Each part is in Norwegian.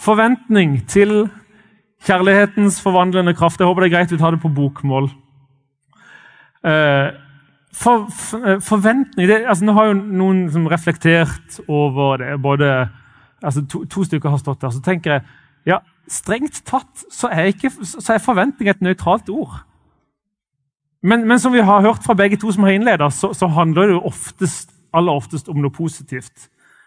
forventning til kjærlighetens forvandlende kraft. Jeg håper det er greit vi tar det på bokmål. Forventning, nå har jo noen som reflektert over det, både to stykker har stått der, så tenker jeg, ja, strengt tatt så er forventning et nøytralt ord. Men som vi har hørt fra begge to som har innledet, så handler det jo aller oftest om noe positivt.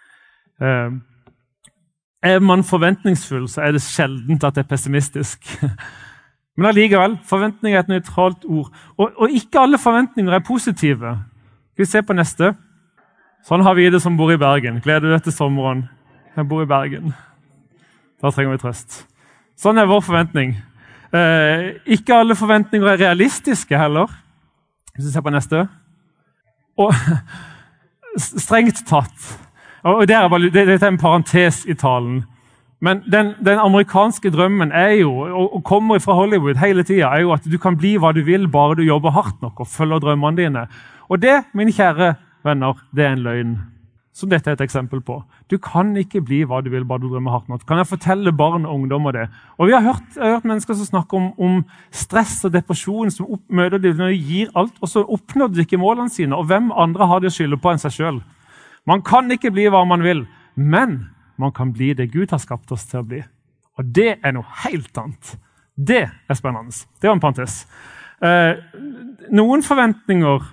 Er man forventningsfull, så er det sjeldent at det er pessimistisk. Men allikevel, forventning er et nøytralt ord. Og ikke alle forventninger er positive. Skal vi se på neste? Sånn har vi det som bor i Bergen. Gleder du deg til sommeren? Jeg bor i Bergen. Da trenger vi trøst. Sånn er vår forventning. Ikke alle forventninger er realistiske heller. Hvis vi ser på neste. Og strengt tatt. Og det er en parentes i talen. Men den amerikanske drømmen er jo, og kommer fra Hollywood hele tiden, er jo at du kan bli hva du vil, bare du jobber hardt nok og følger drømmene dine. Og det, mine kjære venner, det er en løgn. Som dette er et eksempel på. Du kan ikke bli hva du vil, bare du drømmer hardt nok. Kan jeg fortelle barn og ungdommer det? Og vi har hørt mennesker som snakker om stress og depresjon, som møter de når de gir alt, og så oppnår de ikke målene sine. Og hvem andre har de å skylde på enn seg selv? Man kan ikke bli hva man vil, men man kan bli det Gud har skapt oss til å bli. Og det er noe helt annet. Det er spennende. Det var en parentes. Noen forventninger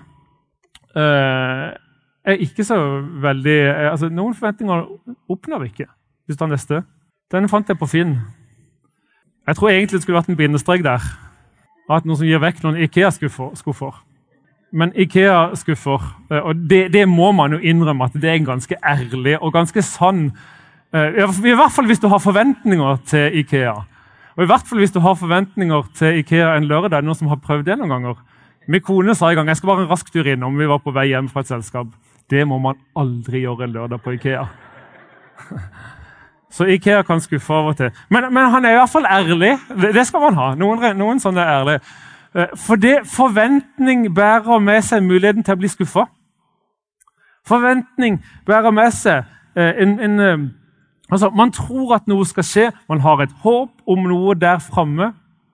er ikke så veldig... noen forventninger oppnår vi ikke. Hvis du tar neste. Denne fant jeg på Finn. Jeg tror egentlig det skulle vært en bindestrek der. At noen som gir vekk noen IKEA-skuffer. Men IKEA-skuffer, og det må man jo innrømme at det er en ganske ærlig og ganske sann, i hvert fall hvis du har forventninger til IKEA. Og i hvert fall hvis du har forventninger til IKEA en lørdag, noen som har prøvd det noen ganger. Min kone sa i gang, jeg skal bare en rask tur innom, vi var på vei hjem fra et selskap. Det må man aldri gjøre en lørdag på IKEA. Så IKEA kan skuffe av og til. Men han er i hvert fall ærlig, det skal man ha. Noen sånne er ærlige. For det forventning bærer med seg muligheten til å bli skuffet. Forventning bærer med seg man tror at noe skal skje, man har et håp om noe der fremme.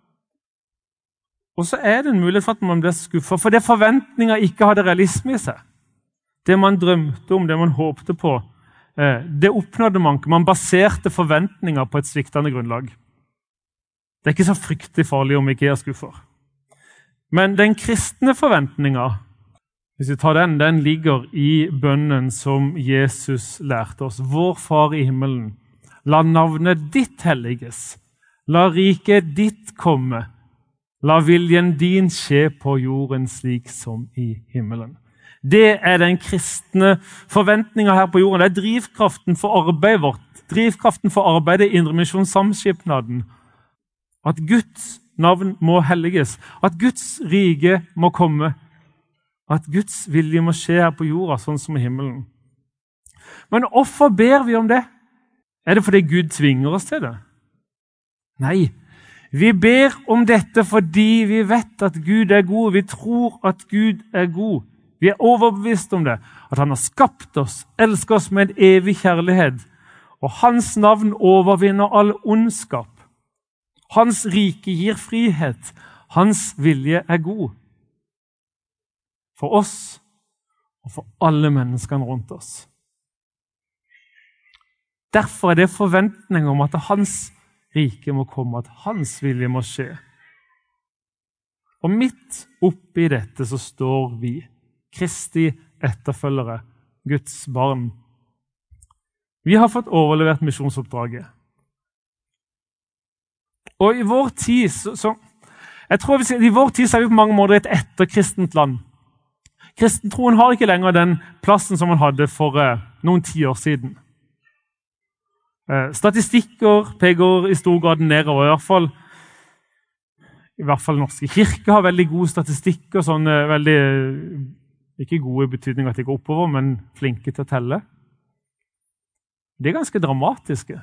Og så er det en mulighet for at man blir skuffet, for det forventninger ikke hadde realisme i seg. Det man drømte om, det man håpte på, det oppnådde man ikke. Man baserte forventninger på et sviktende grunnlag. Det er ikke så fryktelig farlig om ikke jeg skuffer. Men den kristne forventningen, hvis vi tar den ligger i bønnen som Jesus lærte oss. Vår Far i himmelen, la navnet ditt helliges, la riket ditt komme, la viljen din skje på jorden slik som i himmelen. Det er den kristne forventningen her på jorden. Det er drivkraften for arbeidet vårt, drivkraften for arbeidet i Indremisjonssamskipnaden. At Guds navn må helliges, at Guds rike må komme, at Guds vilje må skje her på jorda, sånn som i himmelen. Men hvorfor ber vi om det? Er det fordi Gud tvinger oss til det? Nei, vi ber om dette fordi vi vet at Gud er god, vi tror at Gud er god. Vi er overbevist om det, at han har skapt oss, elsker oss med en evig kjærlighet, og hans navn overvinner all ondskap. Hans rike gir frihet. Hans vilje er god. For oss og for alle menneskene rundt oss. Derfor er det forventning om at hans rike må komme, at hans vilje må skje. Og midt oppi dette så står vi, Kristi etterfølgere, Guds barn. Vi har fått overlevert misjonsoppdraget. Og i vår tid, jeg tror i vår tid så er vi på mange måter et etterkristent land. Kristentroen har ikke lenger den plassen som man hadde for noen 10 år siden. Statistikker peker i stor grad nedover, i hvert fall norske kirker har veldig gode statistikker, sånn veldig, ikke gode i betydning at de går oppover, men flinke til å telle. Det er ganske dramatiske.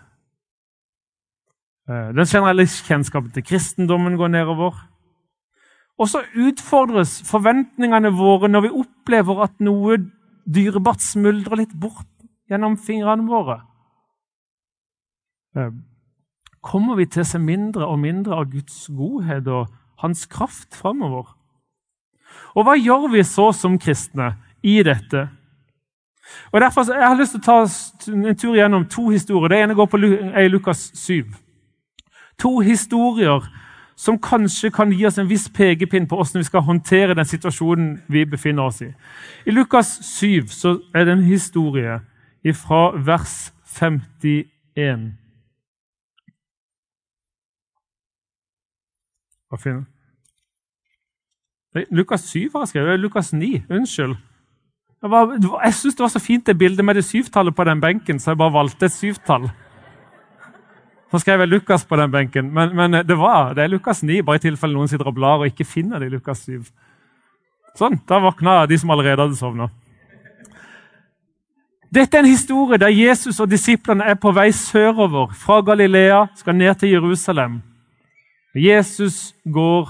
Den generelle kjennskapen til kristendommen går nedover. Og så utfordres forventningene våre når vi opplever at noe dyrebart smuldrer litt bort gjennom fingrene våre. kommer vi til å se mindre og mindre av Guds godhet og hans kraft fremover. Og hva gjør vi så som kristne i dette? Og derfor jeg har lyst til å ta en tur gjennom 2 historier. Det ene går på Lukas 7. 2 historier som kanskje kan gi oss en viss pekepinn på hvordan vi skal håndtere den situasjonen vi befinner oss i. I Lukas 7 så det en historie fra vers 51. Hva finner du? Lukas 7 har jeg skrevet, Lukas 9, unnskyld. Jeg synes det var så fint det bildet med det 7-tallet på den benken, så jeg bare valgte et 7-tall. Så skrev jeg Lukas på den benken, men det er Lukas 9, bare i tilfelle noen sitter og blar og ikke finner det i Lukas 7. Sånn, da våkner de som allerede hadde sovnet. Dette er en historie der Jesus og disiplene er på vei sørover fra Galilea, skal ned til Jerusalem. Jesus går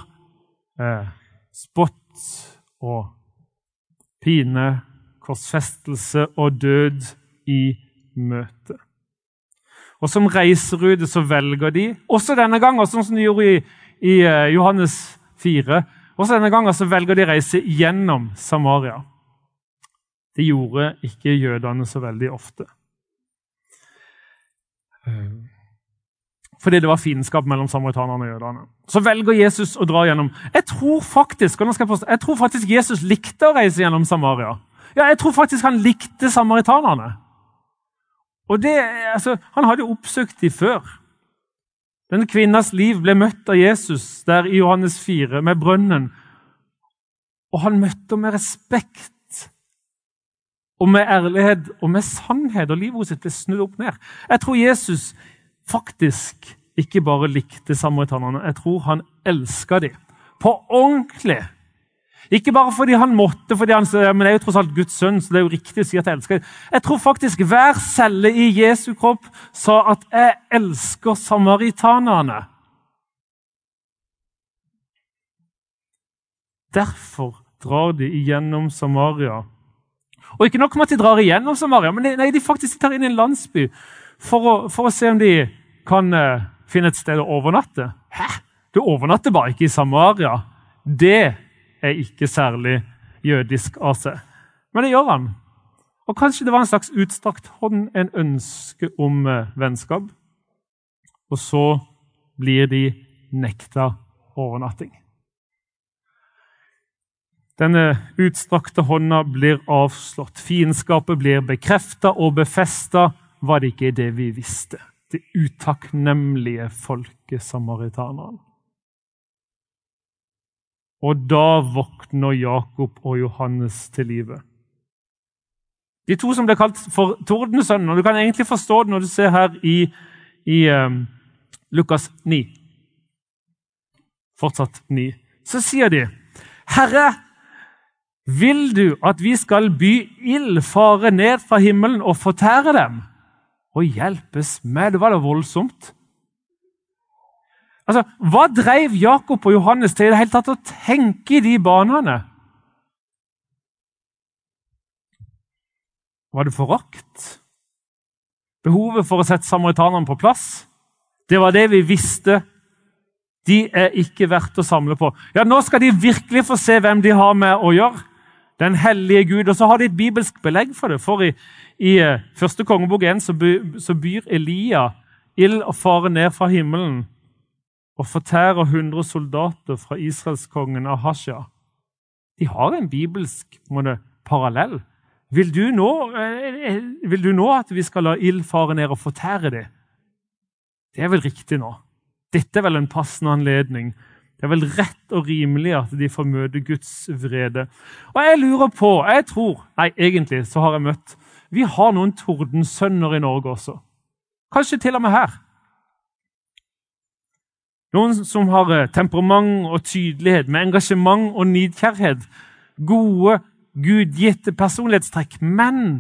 spott og pine, korsfestelse og død i møte. Og som reiserute så velger de, også denne gangen, sånn som de gjorde i Johannes 4, også denne gangen så velger de reise gjennom Samaria. Det gjorde ikke jødene så veldig ofte. Fordi det var fiendskap mellom samaritanerne og jødene. Så velger Jesus å dra gjennom. Jeg tror faktisk Jesus likte å reise gjennom Samaria. Ja, jeg tror faktisk han likte samaritanerne. Og han hadde oppsøkt de før. Denne kvinnas liv ble møtt av Jesus der i Johannes 4 med brønnen. Og han møtte med respekt og med ærlighet og med sannhet, og livet sitt ble snudd opp ned. Jeg tror Jesus faktisk ikke bare likte samaritanerne, jeg tror han elsket dem. På ordentlig. Ikke bare fordi han måtte, men det er jo tross alt Guds sønn, så det er jo riktig å si at jeg elsker dem. Jeg tror faktisk hver celle i Jesu kropp sa at jeg elsker samaritanerne. Derfor drar de igjennom Samaria. Og ikke nok med at de drar igjennom Samaria, men de faktisk tar inn i en landsby for å se om de kan finne et sted å overnatte. Hæ? Du overnatter bare ikke i Samaria. Det er ikke særlig jødisk av seg. Men det gjør han. Og kanskje det var en slags utstrakt hånd, en ønske om vennskap. Og så blir de nekta overnatting. Denne utstrakte hånda blir avslått. Fiendskapet blir bekreftet og befestet. Var det ikke det vi visste? Det utakknemlige folket samaritanerne. Og da våkner Jakob og Johannes til livet. De 2 som ble kalt for tordensønnen, og du kan egentlig forstå det når du ser her i Lukas 9. Fortsatt 9. Så sier de, Herre, vil du at vi skal by ild fare ned fra himmelen og fortære dem? Og hjelpes med, det var da voldsomt. Altså, hva drev Jakob og Johannes til i det hele tatt å tenke i de banene? Var det forakt? Behovet for å sette samaritanerne på plass? Det var det vi visste. De er ikke verdt å samle på. Ja, nå skal de virkelig få se hvem de har med å gjøre. Den hellige Gud. Og så har de et bibelsk belegg for det. For i første kongebok 1 så byr Elia ild og fare ned fra himmelen og fortærer 100 soldater fra Israelskongen Ahasja. De har en bibelsk parallell. Vil du nå at vi skal la ild fare ned og fortære det? Det er vel riktig nå. Dette er vel en passende anledning. Det er vel rett og rimelig at de får møte Guds vrede. Og jeg lurer på, egentlig så har jeg møtt, vi har noen tordensønner i Norge også. Kanskje til og med her. Noen som har temperament og tydelighet, med engasjement og nidkjærhet. Gode, gudgitte personlighetstrekk, men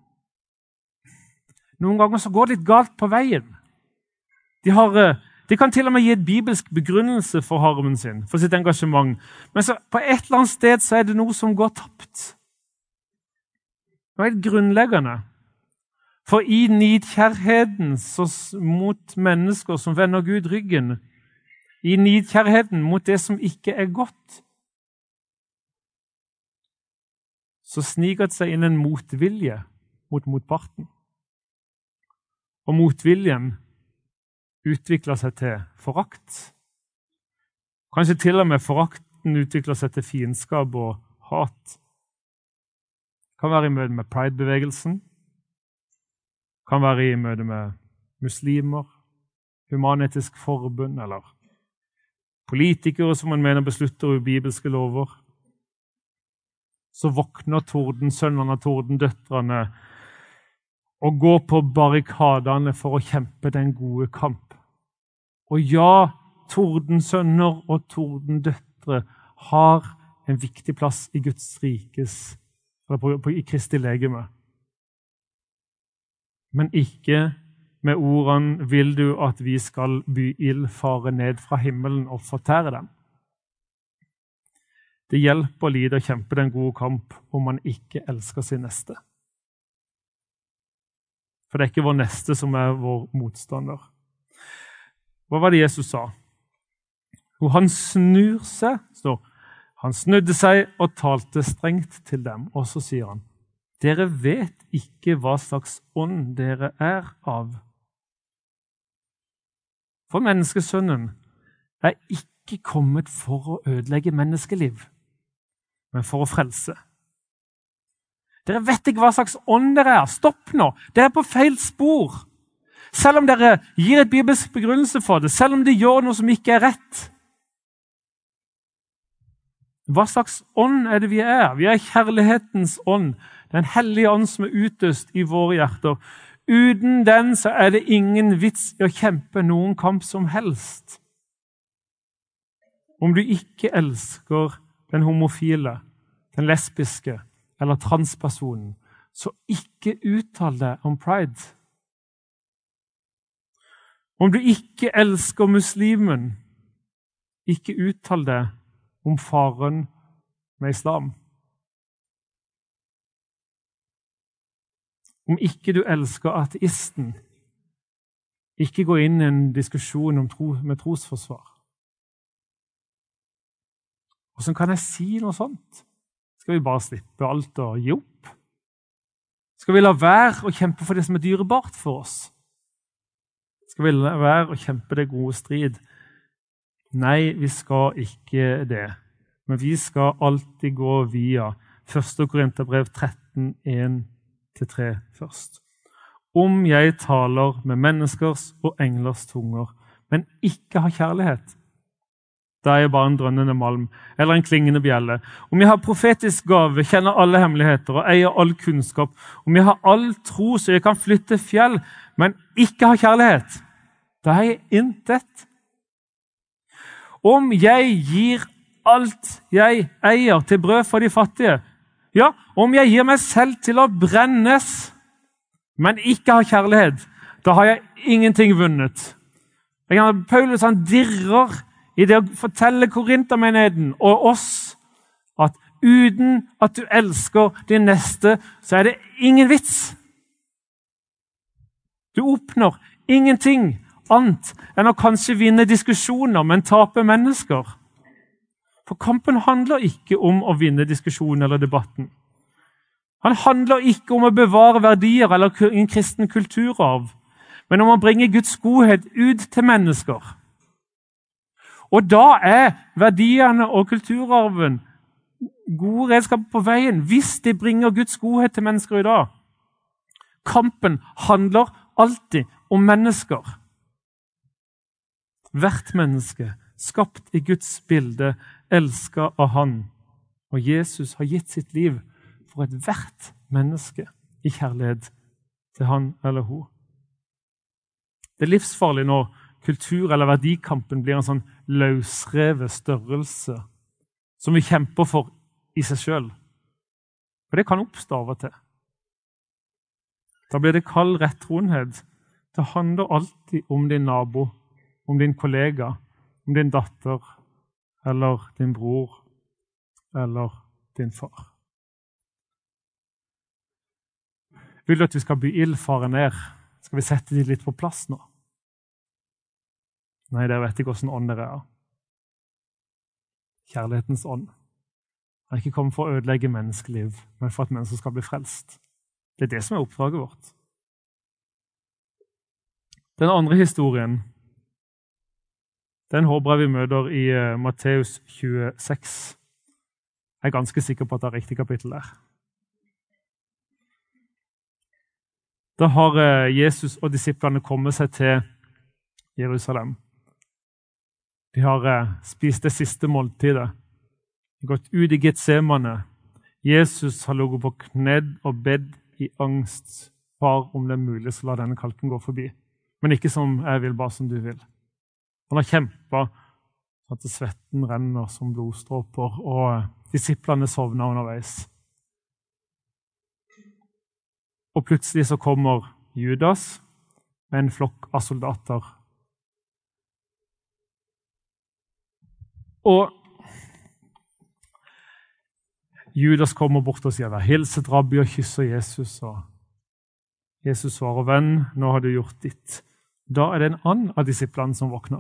noen ganger så går det litt galt på veien. De kan til og med gi et bibelsk begrunnelse for harmen sin, for sitt engasjement. Men så, på et eller annet sted så er det noe som går tapt. Det er helt grunnleggende. For i nidkjærheten mot mennesker som vender Gud ryggen, i nidkjærheten mot det som ikke er godt, så sniker det seg inn en motvilje mot motparten. Og motviljen utvikler seg til forakt. Kanskje til og med forakten utvikler seg til fiendskap og hat. Kan være i møte med Pride-bevegelsen, kan være i møte med muslimer, Human-Etisk Forbund eller politikere som man mener beslutter bibelske lover. Så våkner tordensønnene og tordendøtrene og går på barrikadene for å kjempe den gode kamp. Og ja, tordensønner og tordendøtre har en viktig plass i Guds rikes, eller i Kristi legeme. Men ikke med ordene «Vil du at vi skal by ild fare ned fra himmelen og fortære dem?» Det hjelper lite å kjempe den gode kamp om man ikke elsker sin neste. For det er ikke vår neste som er vår motstander. Hva var det Jesus sa? Jo, han snur seg, han snudde seg og talte strengt til dem, og så sier han, «Dere vet ikke hva slags ånd dere er av.» For menneskesønnen er ikke kommet for å ødelegge menneskeliv, men for å frelse. Dere vet ikke hva slags ånd dere er. Stopp nå. Dere er på feil spor. Selv om dere gir et bibelsk begrunnelse for det, selv om de gjør noe som ikke er rett. Hva slags ånd er det vi er? Vi er kjærlighetens ånd. Den hellige ånd som er utøst i våre hjerter. Uten den så er det ingen vits i å kjempe noen kamp som helst. Om du ikke elsker den homofile, den lesbiske eller transpersonen, så ikke uttal deg om pride. Om du ikke elsker muslimen, ikke uttal deg om faren med islam. Om ikke du elsker ateisten, ikke gå inn i en diskusjon med trosforsvar. Hvordan kan jeg si noe sånt? Skal vi bare slippe alt og gi opp? Skal vi la være å kjempe for det som er dyrebart for oss? Skal vi la være å kjempe det gode strid? Nei, vi skal ikke det. Men vi skal alltid gå via 1. Korinterbrev 13, 1-3 først. Om jeg taler med menneskers og englers tunger, men ikke har kjærlighet, da er jeg bare en drønnende malm, eller en klingende bjelle. Om jeg har profetisk gave, kjenner alle hemmeligheter og eier all kunnskap, om jeg har all tro så jeg kan flytte fjell, men ikke har kjærlighet, da er jeg intet. Om jeg gir alt jeg eier til brød for de fattige, ja, om jeg gir meg selv til å brennes, men ikke har kjærlighet, da har jeg ingenting vunnet. Paulus han dirrer i det å fortelle Korintermenigheten og oss at uten at du elsker din neste, så er det ingen vits. Du oppnår ingenting annet enn å kanskje vinne diskusjoner, men tape mennesker. For kampen handler ikke om å vinne diskusjonen eller debatten. Han handler ikke om å bevare verdier eller en kristen kulturarv, men om å bringe Guds godhet ut til mennesker. Og da er verdiene og kulturarven gode redskaper på veien, hvis de bringer Guds godhet til mennesker i dag. Kampen handler alltid om mennesker. Hvert menneske, skapt i Guds bilde, elsket av Han. Og Jesus har gitt sitt liv for et hvert menneske i kjærlighet til han eller hun. Det er livsfarlig når kultur- eller verdikampen blir en sånn løsrevet størrelse som vi kjemper for i seg selv. For det kan oppstå av og til. Da blir det kald rettroenhet. Det handler alltid om din nabo, om din kollega, om din datter, eller din bror, eller din far. Vil du at vi skal by ild, fare ned? Skal vi sette de litt på plass nå? Nei, dere vet ikke hvordan ånd dere er. Kjærlighetens ånd. Han er ikke kommet for å ødelegge menneskeliv, men for at mennesker skal bli frelst. Det er det som er oppdraget vårt. Den andre historien, den håper jeg vi møter i Matteus 26. Jeg er ganske sikker på at det er riktig kapittel der. Da har Jesus og disiplene kommet seg til Jerusalem. De har spist det siste måltidet. De har gått ut i Getsemane. Jesus har ligget på knedd og bedt i angst. Far, om det er mulig, så la denne kalken gå forbi. Men ikke som jeg vil, bare som du vil. Han har kjempet sånn at svetten renner som blodstråper, og disiplene sovner underveis. Og plutselig så kommer Judas med en flokk av soldater. Og Judas kommer bort og sier, «Vær hilset, rabbi», og kysser Jesus. Og Jesus svarer, «Venn, nå har du gjort ditt». Da er det en annen av disiplene som våkner.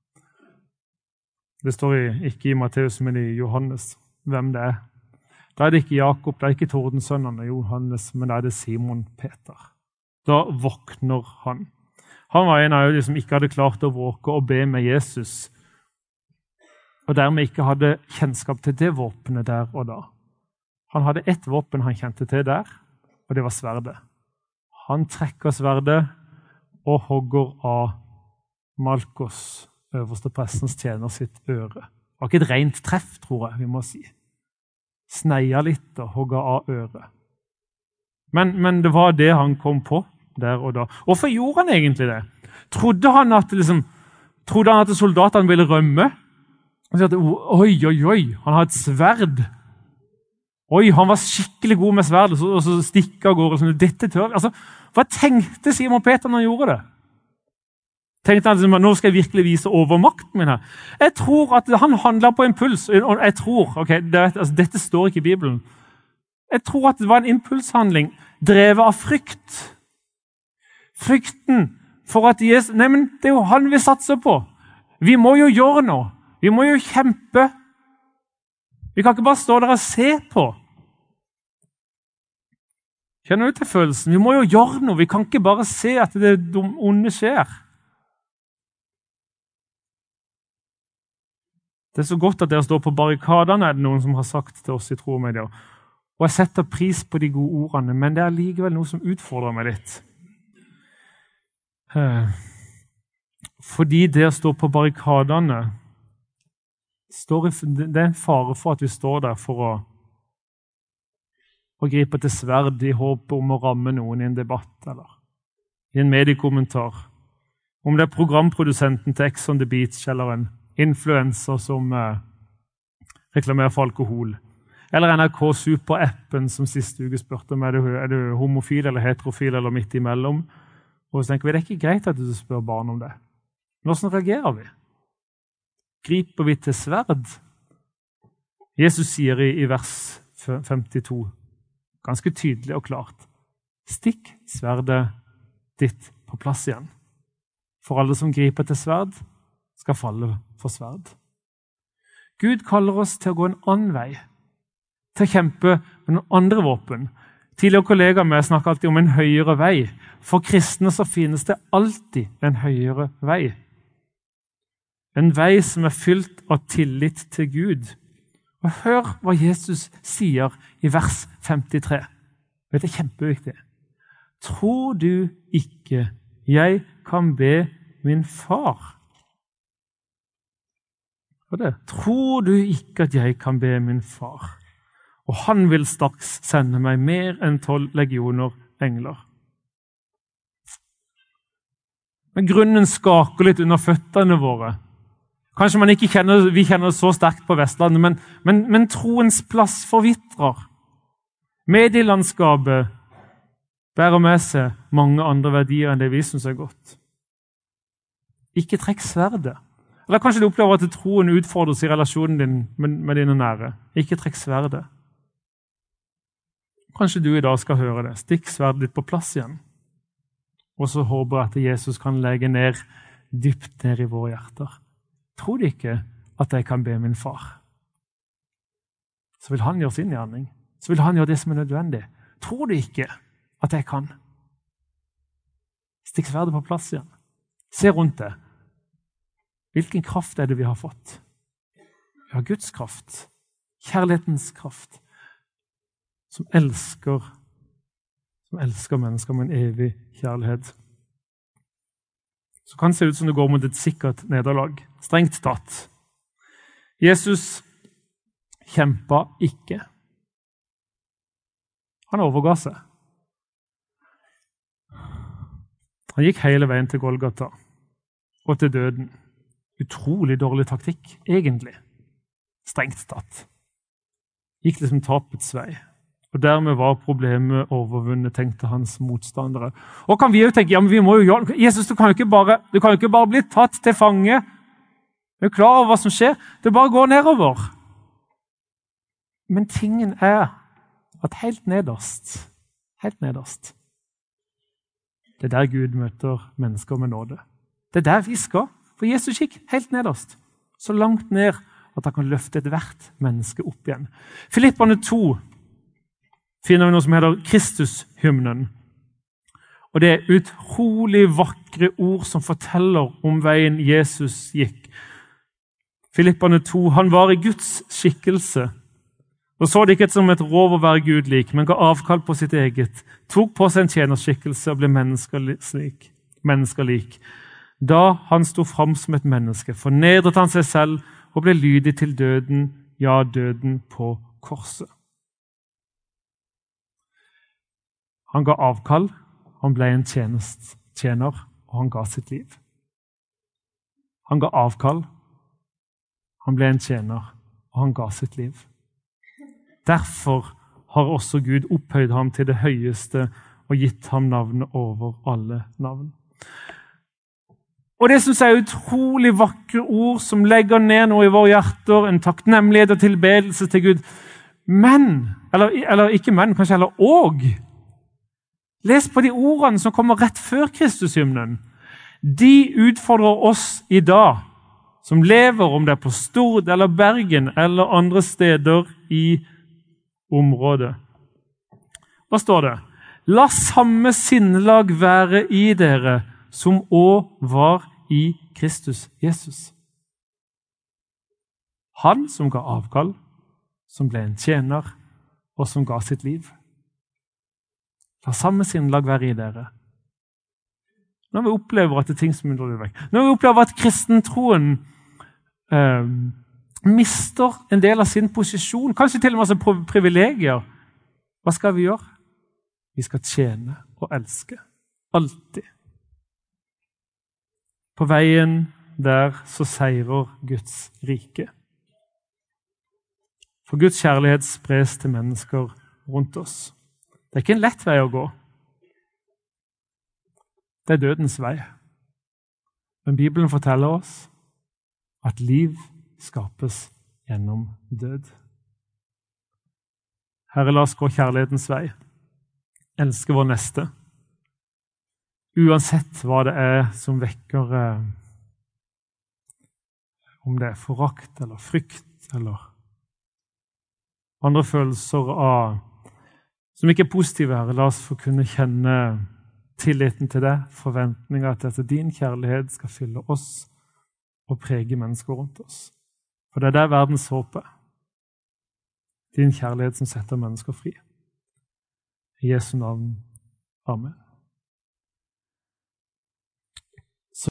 Det står ikke i Matteus, men i Johannes, hvem det er. Da er det ikke Jakob, det er ikke Tordensønnene Johannes, men da er det Simon Peter. Da våkner han. Han var en av de som ikke hadde klart å våke og be med Jesus, og dermed ikke hadde kjennskap til det våpenet der og da. Han hadde ett våpen han kjente til der, og det var sverdet. Han trekker sverdet og hogger av Malkos, øverste prestens tjener, sitt øre. Det var ikke et rent treff, tror jeg vi må si. Sneia litt og hogga av øret. Men det var det han kom på der og da. Hvorfor gjorde han egentlig det? Trodde han at soldatene ville rømme? Han sier at oi, han har et sverd. Oi, han var skikkelig god med sverd, og så stikker av gårde. Sånn, dette tør. Altså, hva tenkte Simon Peter når han gjorde det? Tenkte han at nå skal jeg virkelig vise overmakten min her. Jeg tror at han handlet på impuls. Jeg tror, dette står ikke i Bibelen. Jeg tror at det var en impulshandling drevet av frykt. Frykten for at Jesus, nei, men det er jo han vi satser på. Vi må jo gjøre noe. Vi må jo kjempe. Vi kan ikke bare stå der og se på. Kjenner du til følelsen? Vi må jo gjøre noe. Vi kan ikke bare se at det onde skjer. Det er så godt at dere står på barrikadene, er det noen som har sagt til oss i Tro og Media. Og jeg setter pris på de gode ordene, men det er likevel noe som utfordrer meg litt. Fordi det å stå på barrikadene, det er en fare for at vi står der for å gripe til sverd i håp om å ramme noen i en debatt, eller i en mediekommentar. Om det er programprodusenten til Ex on the Beach, eller en influencer som reklamerer for alkohol. Eller NRK Super-appen som siste uke spurte om er du homofil eller heterofil eller midt imellom. Og så tenker vi, det er ikke greit at du spør barn om det. Men hvordan reagerer vi? Griper vi til sverd? Jesus sier i vers 52, ganske tydelig og klart, stikk sverdet ditt på plass igjen. For alle som griper til sverd, skal falle for sverd. Gud kaller oss til å gå en annen vei, til å kjempe med noen andre våpen. Tidligere kollegaer med snakker alltid om en høyere vei. For kristne så finnes det alltid en høyere vei. En vei som er fylt av tillit til Gud. Og hør hva Jesus sier i vers 53. Dette er kjempeviktig. Tror du ikke jeg kan be min far? Tror du ikke at jeg kan be min far? Og han vil straks sende meg mer enn 12 legioner engler. Men grunnen skaker litt under føttene våre. Kanskje vi kjenner det så sterkt på Vestlandet, men troens plass forvitrer. Medielandskapet bærer med seg mange andre verdier enn det vi synes er godt. Ikke trekk sverdet. Eller kanskje du opplever at troen utfordres i relasjonen din med dine nære. Ikke trekk sverdet. Kanskje du i dag skal høre det. Stikk sverdet ditt på plass igjen. Og så håper jeg at Jesus kan legge ned dypt ned i våre hjerter. Tror de ikke at jeg kan be min far? Så vil han gjøre sin gjerning. Så vil han gjøre det som er nødvendig. Tror de ikke at jeg kan? Stikk sverdet på plass igjen. Se rundt det. Hvilken kraft er det vi har fått? Vi har Guds kraft. Kjærlighetens kraft. Som elsker mennesker med en evig kjærlighet. Så kan det se ut som det går mot et sikkert nederlag. Strengt tatt. Jesus kjempet ikke. Han overga seg. Han gikk hele veien til Golgata og til døden. Utrolig dårlig taktikk, egentlig. Strengt tatt. Gikk liksom tapets vei. Og dermed var problemet overvunnet, tenkte hans motstandere. Og kan vi jo tenke, ja, men vi må jo gjøre, Jesus, du kan jo ikke bare bli tatt til fange. Du er klar over hva som skjer. Det bare går nedover. Men tingen er at helt nederst, det er der Gud møter mennesker med nåde. Det er der vi skal. For Jesus gikk helt nederst. Så langt ned at han kan løfte et hvert menneske opp igjen. Filipperne 2 finner vi noe som heter Kristushymnen. Og det er utrolig vakre ord som forteller om veien Jesus gikk. Filipperne 2, han var i Guds skikkelse, og så det ikke som et rov å være Gud lik, men ga avkall på sitt eget, tok på seg en tjenerskikkelse og ble menneskelik. Da han sto fram som et menneske, fornedret han seg selv og ble lydig til døden, ja, døden på korset. Han ga avkall, han ble en tjener, og han ga sitt liv. Han ga avkall, han ble en tjener, og han ga sitt liv. Derfor har også Gud opphøyd ham til det høyeste og gitt ham navnet over alle navn. Og det synes jeg er utrolig vakre ord som legger ned noe i våre hjerter, en takknemlighet og tilbedelse til Gud. Men, eller ikke men, kanskje heller og. Les på de ordene som kommer rett før Kristushymnen. De utfordrer oss i dag, som lever, om det er på Stord eller Bergen eller andre steder i området. Hva står det? La samme sinnelag være i dere, som også var i Kristus Jesus. Han som ga avkall, som ble en tjener, og som ga sitt liv. La samme sinnelag være i dere. Når vi opplever at det er ting som undrer vekk. Når vi opplever at kristentroen mister en del av sin posisjon, kanskje til og med som privilegier, hva skal vi gjøre? Vi skal tjene og elske. Alltid. På veien der så seirer Guds rike. For Guds kjærlighet spres til mennesker rundt oss. Det er ikke en lett vei å gå. Det er dødens vei. Men Bibelen forteller oss at liv skapes gjennom død. Herre, la oss gå kjærlighetens vei. Elske vår neste. Uansett hva det er som vekker, om det er forakt eller frykt eller andre følelser som ikke er positive, Herre. La oss få kunne kjenne tilliten til det, forventninger til at din kjærlighet skal fylle oss og prege mennesker rundt oss. For det er der verdens håp er. Din kjærlighet som setter mennesker fri. I Jesu navn. Amen.